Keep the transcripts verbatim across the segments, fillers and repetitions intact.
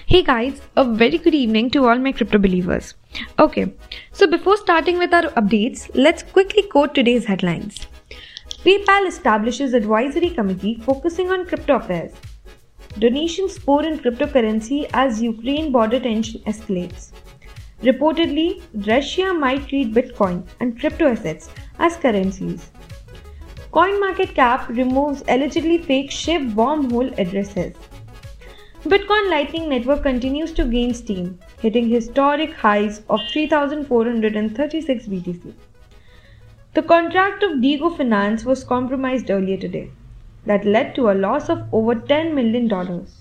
Hey guys, a very good evening to all my crypto believers. Okay, so before starting with our updates, let's quickly quote today's headlines. PayPal establishes advisory committee focusing on crypto affairs. Donations pour in cryptocurrency as Ukraine border tension escalates. Reportedly, Russia might treat Bitcoin and crypto assets as currencies. CoinMarketCap removes allegedly fake ship wormhole addresses. Bitcoin Lightning Network continues to gain steam, hitting historic highs of three thousand four hundred thirty-six B T C. The contract of Digo Finance was compromised earlier today. That led to a loss of over ten million dollars.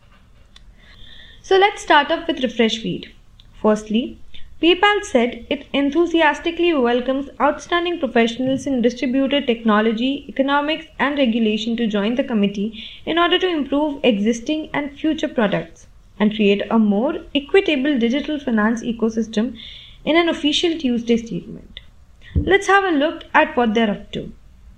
So let's start off with refresh feed. Firstly, PayPal said it enthusiastically welcomes outstanding professionals in distributed technology, economics, and regulation to join the committee in order to improve existing and future products and create a more equitable digital finance ecosystem in an official Tuesday statement. Let's have a look at what they're up to.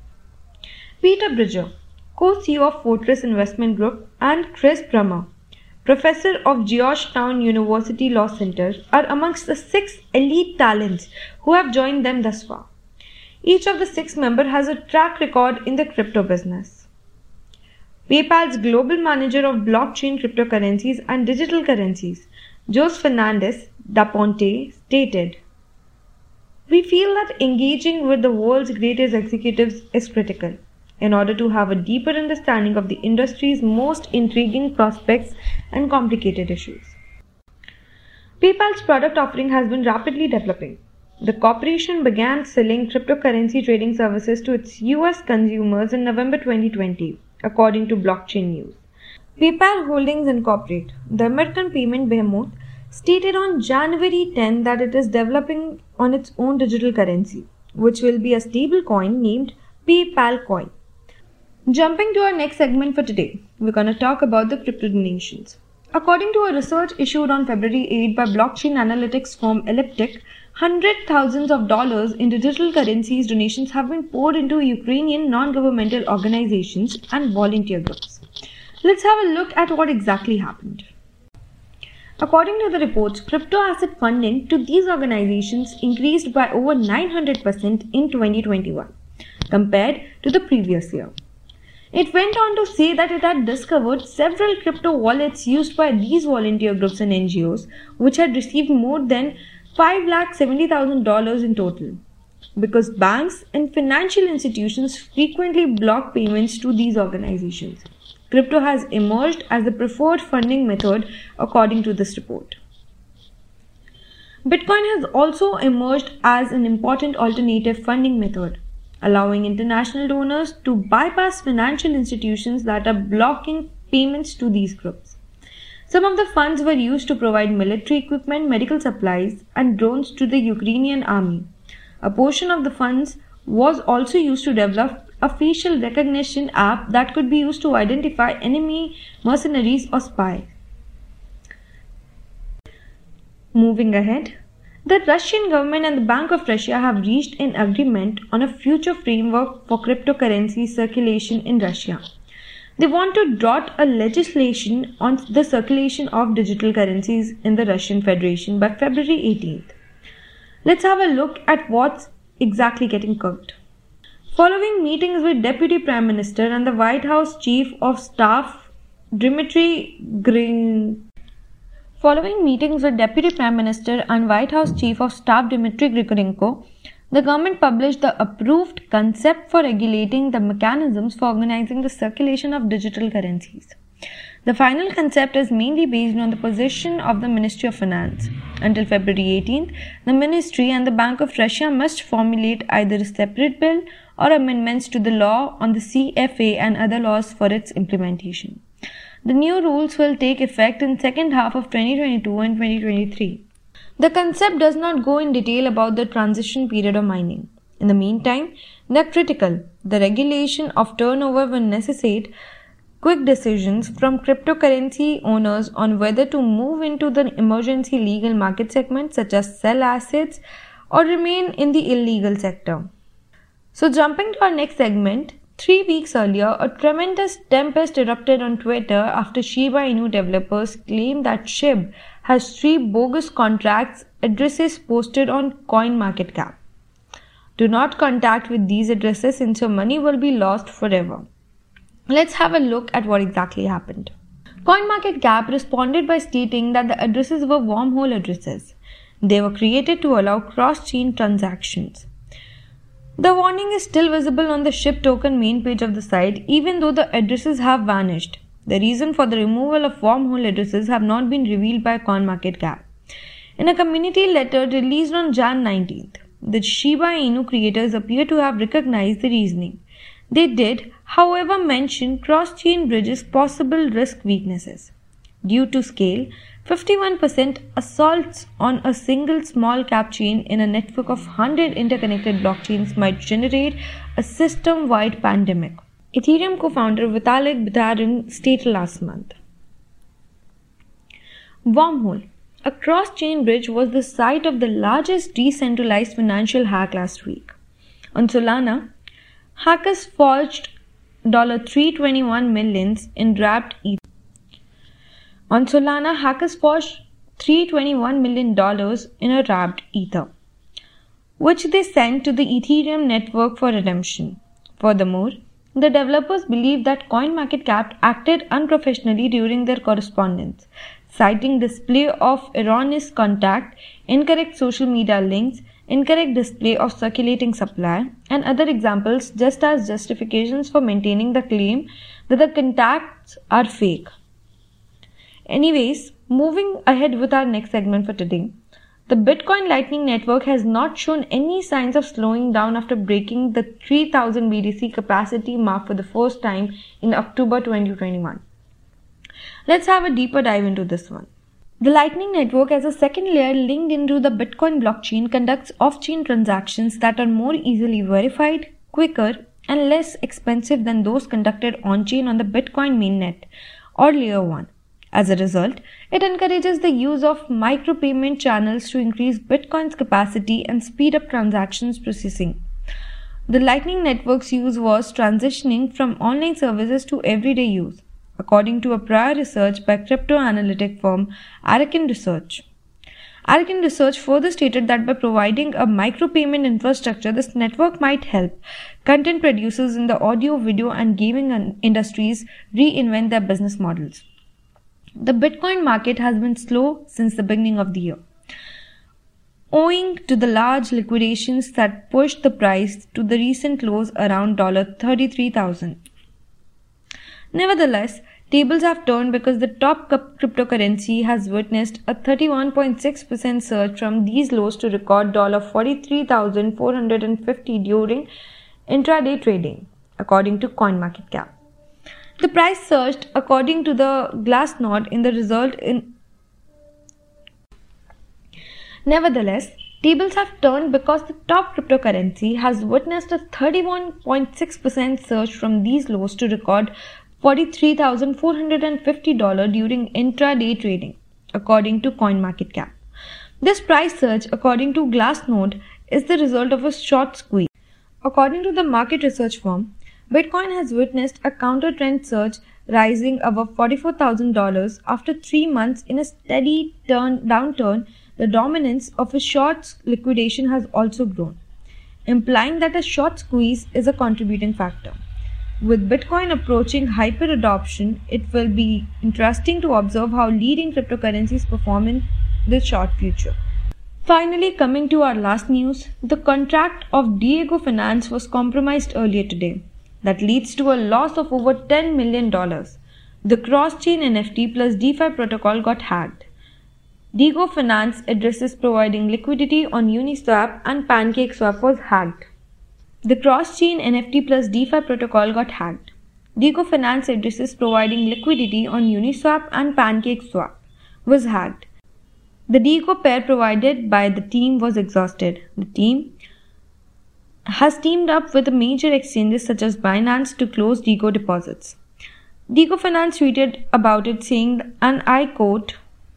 Peter Bridger, co-C E O of Fortress Investment Group, and Chris Brummer, Professor of Georgetown University Law Center, are amongst the six elite talents who have joined them thus far. Each of the six members has a track record in the crypto business. PayPal's global manager of blockchain cryptocurrencies and digital currencies, Jose Fernandez da Ponte, stated, "We feel that engaging with the world's greatest executives is critical in order to have a deeper understanding of the industry's most intriguing prospects and complicated issues." PayPal's product offering has been rapidly developing. The corporation began selling cryptocurrency trading services to its U S consumers in November twenty twenty, according to Blockchain News. PayPal Holdings Incorporated, the American payment behemoth, stated on January tenth that it is developing on its own digital currency, which will be a stable coin named PayPal Coin. Jumping to our next segment for today, we're going to talk about the crypto donations. According to a research issued on February eighth by blockchain analytics firm Elliptic, hundred thousands of dollars in digital currencies donations have been poured into Ukrainian non-governmental organizations and volunteer groups. Let's have a look at what exactly happened. According to the reports, crypto asset funding to these organizations increased by over nine hundred percent in twenty twenty-one compared to the previous year. It went on to say that it had discovered several crypto wallets used by these volunteer groups and N G Os, which had received more than five lakh seventy thousand dollars in total. Because banks and financial institutions frequently block payments to these organizations, crypto has emerged as the preferred funding method, according to this report. Bitcoin has also emerged as an important alternative funding method, allowing international donors to bypass financial institutions that are blocking payments to these groups. Some of the funds were used to provide military equipment, medical supplies, and drones to the Ukrainian army. A portion of the funds was also used to develop a facial recognition app that could be used to identify enemy mercenaries or spies. Moving ahead, the Russian government and the Bank of Russia have reached an agreement on a future framework for cryptocurrency circulation in Russia. They want to dot a legislation on the circulation of digital currencies in the Russian Federation by February eighteenth. Let's have a look at what's exactly getting cooked. Following meetings with Deputy Prime Minister and the White House Chief of Staff Dmitry Grin Following meetings with Deputy Prime Minister and White House Chief of Staff Dmitry Grigorenko, the government published the approved concept for regulating the mechanisms for organizing the circulation of digital currencies. The final concept is mainly based on the position of the Ministry of Finance. Until February eighteenth, the Ministry and the Bank of Russia must formulate either a separate bill or amendments to the law on the C F A and other laws for its implementation. The new rules will take effect in second half of twenty twenty-two and twenty twenty-three. The concept does not go in detail about the transition period of mining. In the meantime, they are critical. The regulation of turnover will necessitate quick decisions from cryptocurrency owners on whether to move into the emergency legal market segment, such as sell assets, or remain in the illegal sector. So jumping to our next segment, Three weeks earlier, a tremendous tempest erupted on Twitter after Shiba Inu developers claimed that S H I B has three bogus contracts addresses posted on CoinMarketCap. Do not contact with these addresses since your money will be lost forever. Let's have a look at what exactly happened. CoinMarketCap responded by stating that the addresses were wormhole addresses. They were created to allow cross-chain transactions. The warning is still visible on the S H I B token main page of the site, even though the addresses have vanished. The reason for the removal of wormhole addresses have not been revealed by CoinMarketCap. In a community letter released on January nineteenth, the Shiba Inu creators appear to have recognized the reasoning. They did, however, mention cross-chain bridges' possible risk weaknesses. Due to scale, fifty-one percent assaults on a single small cap chain in a network of one hundred interconnected blockchains might generate a system-wide pandemic, Ethereum co-founder Vitalik Buterin stated last month. Wormhole. A cross-chain bridge was the site of the largest decentralized financial hack last week. On Solana, hackers forged three hundred twenty-one million dollars in wrapped Ether. On Solana, hackers forged three hundred twenty-one million dollars in a wrapped Ether, which they sent to the Ethereum network for redemption. Furthermore, the developers believe that CoinMarketCap acted unprofessionally during their correspondence, citing display of erroneous contact, incorrect social media links, incorrect display of circulating supply, and other examples just as justifications for maintaining the claim that the contacts are fake. Anyways, moving ahead with our next segment for today. The Bitcoin Lightning Network has not shown any signs of slowing down after breaking the three thousand B T C capacity mark for the first time in October twenty twenty-one. Let's have a deeper dive into this one. The Lightning Network, as a second layer linked into the Bitcoin blockchain, conducts off-chain transactions that are more easily verified, quicker, and less expensive than those conducted on-chain on the Bitcoin mainnet or layer one. As a result, it encourages the use of micropayment channels to increase Bitcoin's capacity and speed up transactions processing. The Lightning Network's use was transitioning from online services to everyday use, according to a prior research by crypto analytic firm Araken Research. Araken Research further stated that by providing a micropayment infrastructure, this network might help content producers in the audio, video, and gaming industries reinvent their business models. The Bitcoin market has been slow since the beginning of the year, owing to the large liquidations that pushed the price to the recent lows around thirty-three thousand dollars. Nevertheless, tables have turned because the top cryptocurrency has witnessed a thirty-one point six percent surge from these lows to record forty-three thousand four hundred fifty dollars during intraday trading, according to CoinMarketCap. The price surged, according to the Glassnode, in the result in. Nevertheless, tables have turned because the top cryptocurrency has witnessed a thirty-one point six percent surge from these lows to record forty-three thousand four hundred fifty dollars during intraday trading, according to CoinMarketCap. This price surge, according to Glassnode, is the result of a short squeeze. According to the market research firm, Bitcoin has witnessed a counter-trend surge, rising above forty-four thousand dollars after three months in a steady turn downturn. The dominance of a short liquidation has also grown, implying that a short squeeze is a contributing factor. With Bitcoin approaching hyper-adoption, it will be interesting to observe how leading cryptocurrencies perform in the short future. Finally, coming to our last news, the contract of Diego Finance was compromised earlier today. That leads to a loss of over ten million dollars. The cross-chain N F T plus DeFi protocol got hacked. Diego Finance addresses providing liquidity on Uniswap and PancakeSwap was hacked. The cross-chain N F T plus DeFi protocol got hacked. Diego Finance addresses providing liquidity on Uniswap and PancakeSwap was hacked. The Diego pair provided by the team was exhausted. The team has teamed up with major exchanges such as Binance to close Diego deposits. Diego Finance tweeted about it saying, and I quote,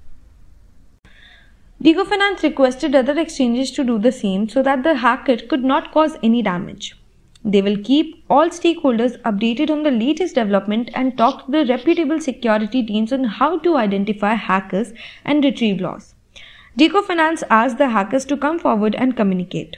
Diego Finance requested other exchanges to do the same so that the hacker could not cause any damage. They will keep all stakeholders updated on the latest development and talk to the reputable security teams on how to identify hackers and retrieve loss. Deco Finance asked the hackers to come forward and communicate.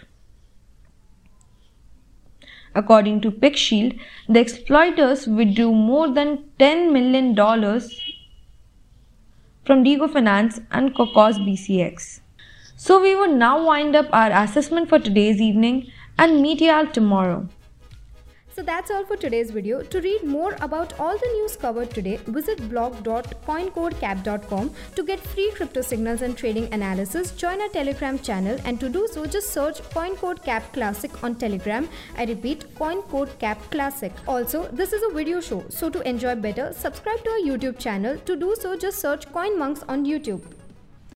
According to PickShield, the exploiters withdrew more than ten million dollars from Deco Finance and Cocos B C X. So we would now wind up our assessment for today's evening and meet you all tomorrow. So that's all for today's video. To read more about all the news covered today, visit blog dot coincodecap dot com. To get free crypto signals and trading analysis, join our Telegram channel, and to do so, just search CoinCodeCap Classic on Telegram. I repeat, CoinCodeCap Classic. Also, this is a video show, so to enjoy better, subscribe to our YouTube channel. To do so, just search CoinMonks on YouTube.